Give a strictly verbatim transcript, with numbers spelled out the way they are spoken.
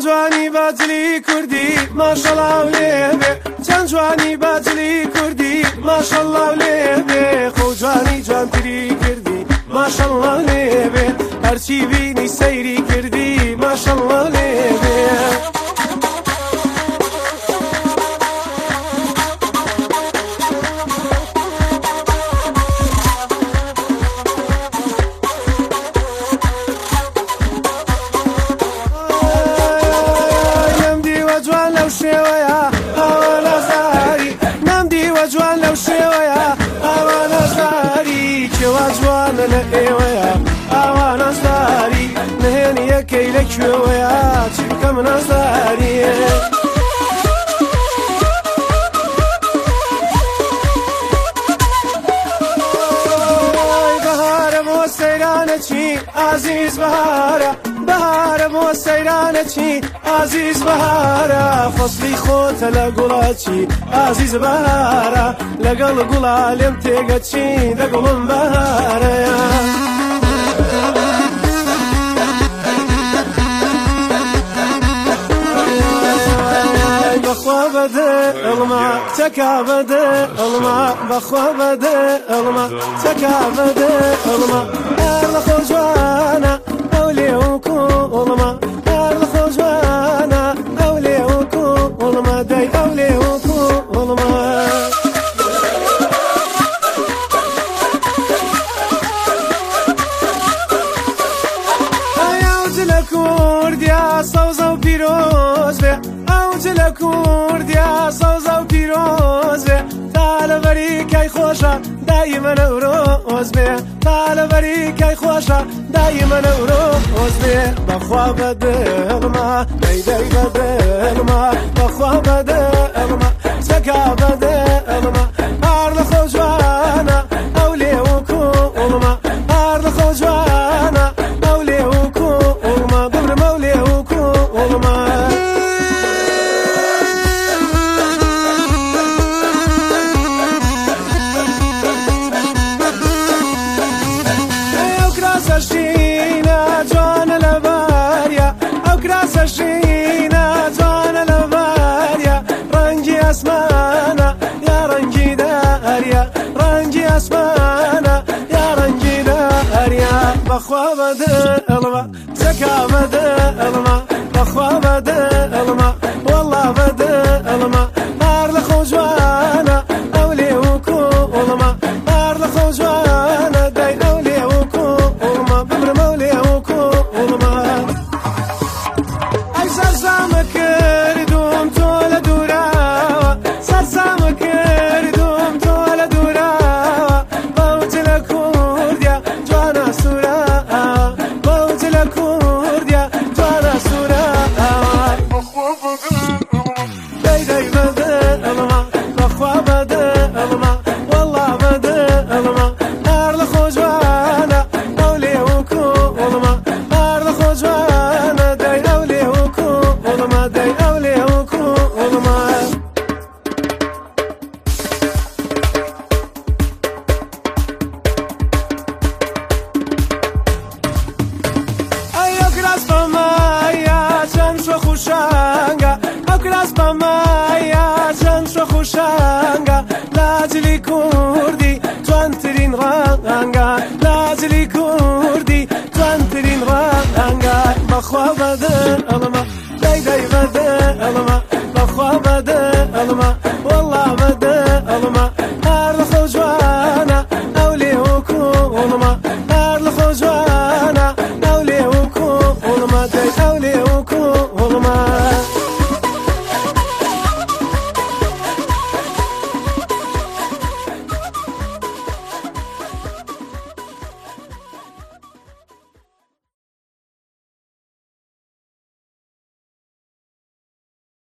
جوانی باجلی کوردی ماشەڵڵا و لێبێ چەند جوانی باجلی کوردی ماشەڵڵا و لێبێ خۆ جوانی جوانتری کردی ماشەڵڵا و لێبێ هەرچی بینی سەیری کردی ماشەڵڵا و لێبێ لەکوێوەیە چکە منەزاریە بەهارە بۆ سەیرانەچی ئازیز بەهارە بەهارە بۆ سەیرانەچی ئازیز بەهارە فەسڵی خۆتە لە گوڵاچی ئازیز بەهارە لەگەڵ گوڵا لێم تێگەچی دەگوڵم بەهارەیە بخوا بده الما تكا بده الما بخوا بده الما تكا بده الما أرض خوجوانا أولي وكو الما أرض خوجوانا أولي وكو الما داي أولي وكو الما هيا وجلك ورديا صوزة وبيروز بي لە کوردیا سەوزە و پیرۆز بێ تا لەبەری کەی خۆشە دایمە نەورۆز بێ تا لەبەری کەی خۆشە دایمە نەورۆز بێ بەخوا بەدڵما دەیدەی بەدڵما بەخوا بەدڵما چەکا بەدڵما هەر لە خۆ جوانە ئەو لێوکو ئوڵما هەر لە خۆ جوانە ئەو لێوکو ئوڵما ببرم ئەو لێوکو ئوڵما شينا جوانا لباريا رنجي اسمانا يا رنجي داريا رنجي اسمانا يا رنجي داريا بخوا بدا الما زكا بدا الما بخوا بدا الما والله بدا الما نار لخو جوانا اولي وكو الما نار لخو جوانا داي اولي وكو الما بمر مولي وكو الما سرسامە کردوم تۆ لە دووراوە سەرسامە کردوم تۆ لە دووراوە بەوت لە کوردیا جوانە سووراوە بەوت لە کوردیا جوانە سووراوە دەی دەی بەدە ئەڵما بەخوا بەدە ئەڵما وەڵڵا بەدە ئەڵما هەر لە خۆ جوانە ئەو لێوکو ئەڵما هەر لە خۆ جوانە دەی ئەو لێوکو داي أولي وكو أولما أيو كلاس بمايا جنشو خوشانغا أو كلاس بمايا جنشو خوشانغا لاجلي كوردي توانترين رانغا لاجلي كوردي توانترين رانغا بخوا بدا ألما